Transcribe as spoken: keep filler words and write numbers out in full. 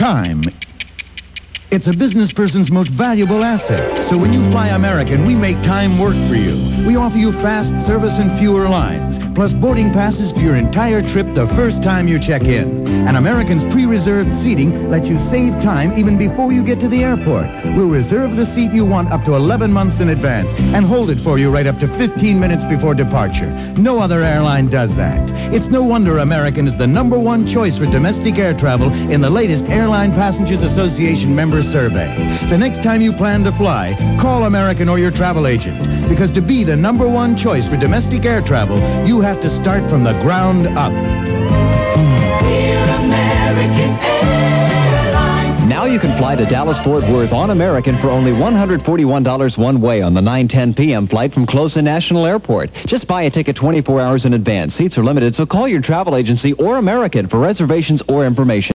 Time. It's a business person's most valuable asset. So when you fly American, we make time work for you. We offer you fast service and fewer lines, plus boarding passes for your entire trip the first time you check in. And American's pre-reserved seating lets you save time even before you get to the airport. We'll reserve the seat you want up to eleven months in advance and hold it for you right up to fifteen minutes before departure. No other airline does that. It's no wonder American is the number one choice for domestic air travel in the latest Airline Passengers Association member survey. The next time you plan to fly, call American or your travel agent. Because to be the number one choice for domestic air travel, you have to start from the ground up. American Airlines. Now you can fly to Dallas-Fort Worth on American for only one hundred forty-one dollars one way on the nine ten p.m. flight from Closa National Airport. Just buy a ticket twenty-four hours in advance. Seats are limited, so call your travel agency or American for reservations or information.